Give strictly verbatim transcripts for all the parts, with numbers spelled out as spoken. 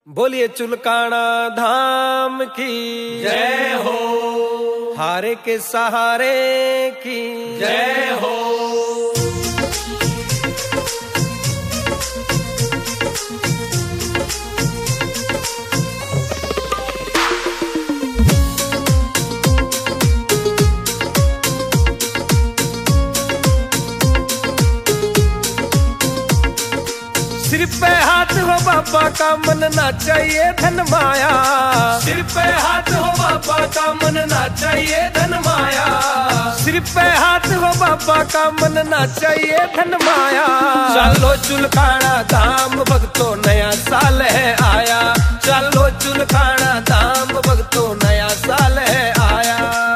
बोलिए चुलकाना धाम की जय हो, हारे के सहारे की जय हो। सिर पे हाथ हो बाबा का मन ना चाहिए धन माया। सिर पे हाथ हो बाबा का मन ना चाहिए धन माया। सिर पे हाथ हो बाबा का मन ना चाहिए धन माया। चलो चुलकाना धाम भक्तों नया साल है आया। चलो चुलकाना धाम भक्तों नया साल है आया।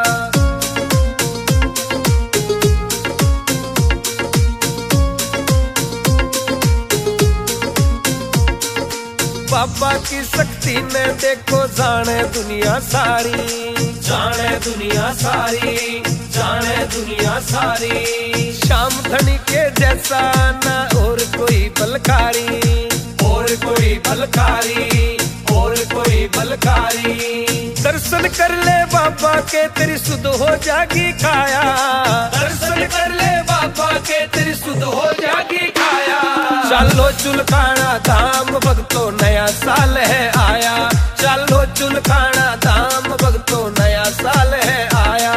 बाबा की शक्ति ने देखो जाने दुनिया सारी, जाने दुनिया सारी, जाने दुनिया सारी। श्याम धनी के जैसा न और कोई बलकारी, और कोई बलकारी, और कोई बलकारी। दर्शन कर ले बाबा के तेरी सुध हो जागी काया। दर्शन कर ले बाबा के तेरी सुध हो जागी काया। चलो चुलकाना धाम भक्तों नया साल है आया। चलो चुलकाना धाम भक्तों नया साल है आया।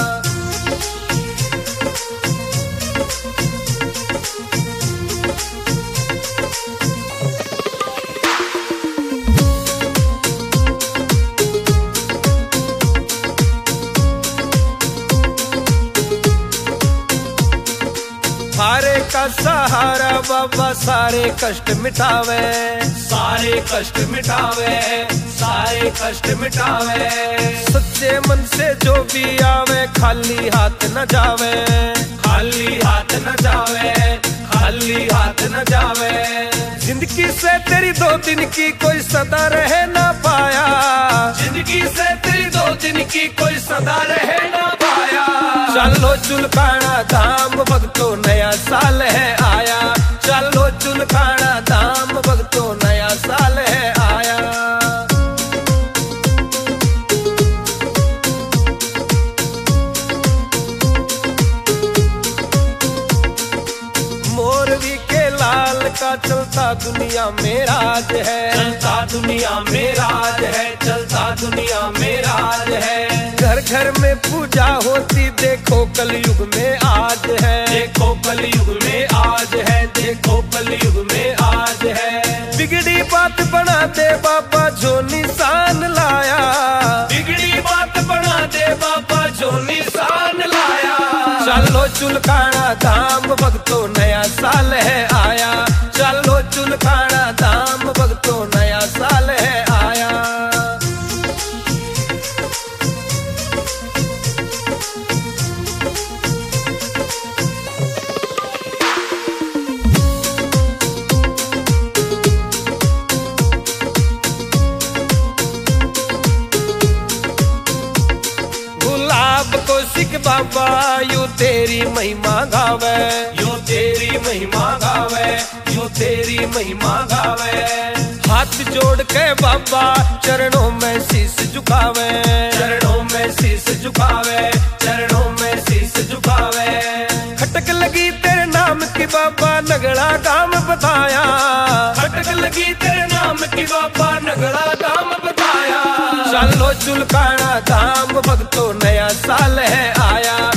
हारे का सहारा बाबा सारे कष्ट मिटावे, सारे कष्ट मिटावे, सारे कष्ट मिटावे। सच्चे मन से जो भी आवे खाली हाथ न जावे, खाली हाथ न जावे, खाली हाथ न जावे। जिंदगी से तेरी दो दिन की कोई सदा रहे ना पाया। जिंदगी से तेरी दो दिन की कोई सदा रहे ना पाया। चलो चुलकाना धाम भक्तों नया साल है आया। चलो चुलकाना धाम भक्तों नया साल है आया। मोरवी के लाल का चलता दुनिया में राज है, चलता दुनिया में राज है, चलता दुनिया में राज है। घर घर में पूजा होती देखो कलयुग में आज है। देखो कलयुग में आज है, देखो कलयुग में आज है। बिगड़ी बात बना दे बाबा जो निशान लाया। बिगड़ी बात बना दे बाबा जो निशान लाया। चलो चुलकाना धाम भक्तों नया साल है आया। चलो चुलकाना धाम भक्तों नया साल है आया। सिख बाबा यू तेरी महिमा गावे, यू तेरी महिमा गावे, यू तेरी महिमा गावे। हाथ जोड़ के बाबा चरणों में शीश झुकावे, चरणों में शीश झुकावे, चरणों में शीश झुकावे। खटक लगी तेरे नाम की बाबा नगड़ा गाम बताया। खटक लगी तेरे नाम की बाबा नगड़ा गाम बताया। चलो चुलकाना धाम भक्तों नया साल है आया।